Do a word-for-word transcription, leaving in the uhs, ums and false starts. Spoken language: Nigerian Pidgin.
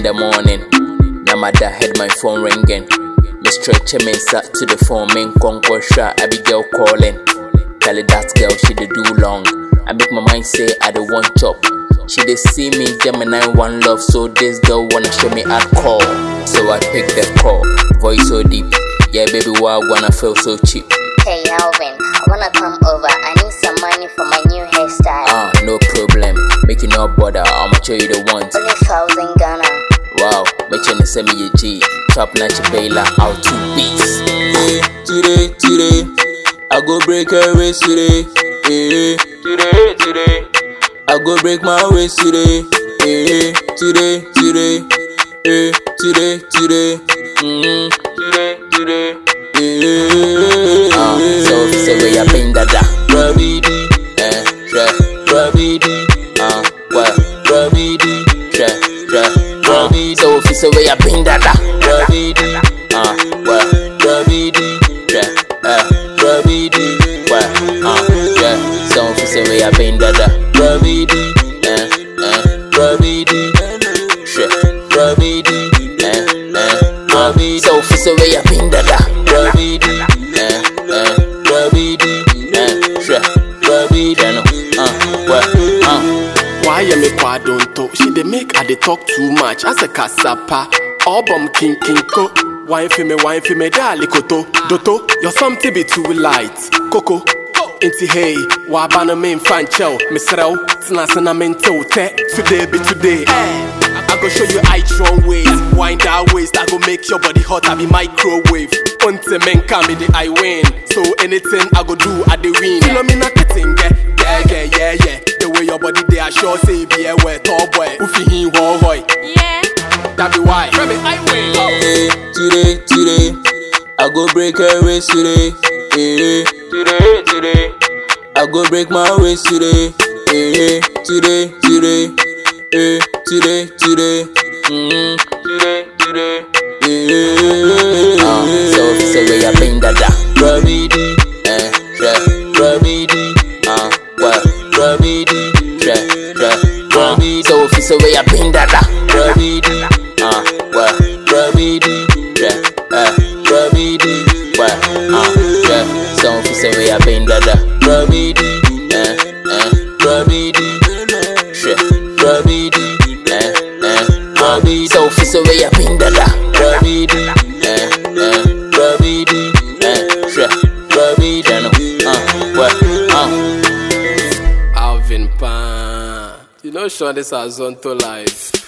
the morning. Namada had my phone ringing. Me stretch me sat to the phone, main conquer shot, Abigail calling. Tell it that girl she did do long. I make my mind say I don't want chop. She did see me, Gemini one love, so this girl wanna show me at call. So I pick the call, voice so deep. Yeah baby, why wanna feel so cheap? Hey Alvin, I wanna come over. I need some money for my new hairstyle. Ah, no problem. Make you no bother. I'ma show you the ones. Only thousand Ghana. Wow, make sure you send me a G. Trap Nachi Baila out two beats. Hey, today, today, I go break her waist today. Hey, today, today, I go break my waist today. Hey, today, today, hey, today, today, mm-hmm. today, today. Uh, so if you say where you been dada Rabidi, eh, tre, Rabidi, uh, what, Rabidi, tre, tre, Rabidi. So if you say where you been dada Rabidi, uh, what, Rabidi, tre, eh, Rabidi, what, uh, tre. So if you say where you been dada Rabidi, eh, eh, Rabidi, tre, Rabidi, eh, eh, Rabidi. So if you say where you been dada Rabidi, eh, eh, Rabidi, eh, shre, Rabidi, no, uh, what, uh. Why am I quite don't talk? She dey make I dey talk too much. As a kasapa, album king king ko. Wine for me, wine for me, dali koto, doto. You're something be too light, coco. Inti hey, wabana main fan chow, misrao, snasana mental te. Today be today. I go show you I-tron ways, wind that waist, I go make your body hot, I be microwave. Until men come me the I win, so anything I go do, I the win. You know me not getting yeah, yeah, yeah, yeah, yeah. The way your body they are sure say be a wet tall boy. Ufi him ho hoy, yeah. That be why. Baby, I win. Hey, today, today, I go break her waist today. Hey, today, today, I go break my waist today. Hey, today, today. Hey, today, today, mm-hmm. today, today, yeah. Uh, so if you say where you been dada Rabidi, eh, tre, Rabidi, uh, what, Rabidi, tre, tre, Rabidi. So if you say where you been dada Rabidi, uh, what, Rabidi, tre, eh, Rabidi, what, uh, tre. So if you say where you been dada Rabidi, eh, eh, Rabidi, tre, Rabidi, eh, eh, Rabidi. So if you say where you been dada Rabidi, eh, eh, Rabidi, eh, tre, Rabidi, no, uh, what, uh. Alvin Pan, you know sure this is Zonto life.